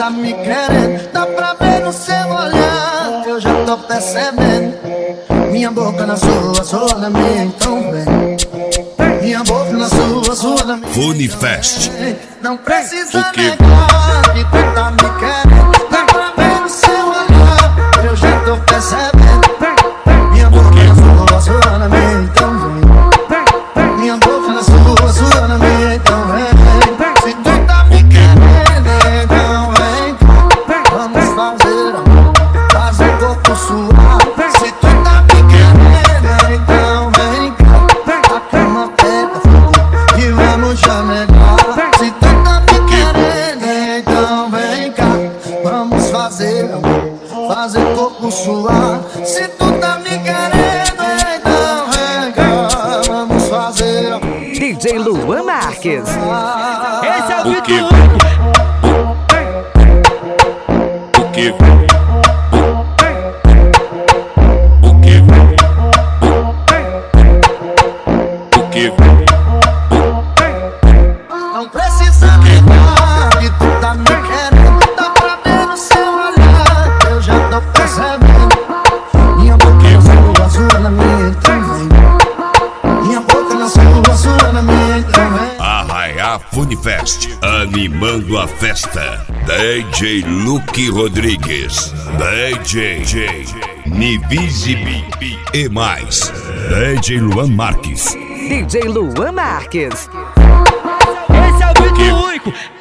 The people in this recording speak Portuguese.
tá me querendo, dá pra ver no seu olhar, eu já tô percebendo. Minha boca na sua na minha, então vem. Minha boca na sua na minha. Funifest. Não precisa negar que tu tá me querendo, dá pra ver no seu olhar, eu já tô percebendo. Minha boca na sua na minha, então vem. Minha boca na sua na minha, então vem. Se tu tá me querendo, então vem. Vamos fazer amor, fazer corpo suar. Se tu tá me querendo, então vem cá. A cama pega fogo e vamos chamegar. Se tu tá me querendo, então vem cá. Vamos fazer amor, fazer corpo suar. Se tu tá me querendo, então vem cá. Vamos fazer amor. DJ Luan Marques. Esse é o O que? Vitor. O que? O que? O que? Não precisa negar que tu tá me querendo, dá pra ver no seu olhar, eu já tô percebendo. Minha boca na sua na minha, então vem. Minha boca na sua na minha, então vem. Arraiá Funifest, animando a festa. DJ Luke Rodrigues, DJ Nivisibi e mais DJ Luan Marques. DJ Luan Marques. Esse é o Vitor único.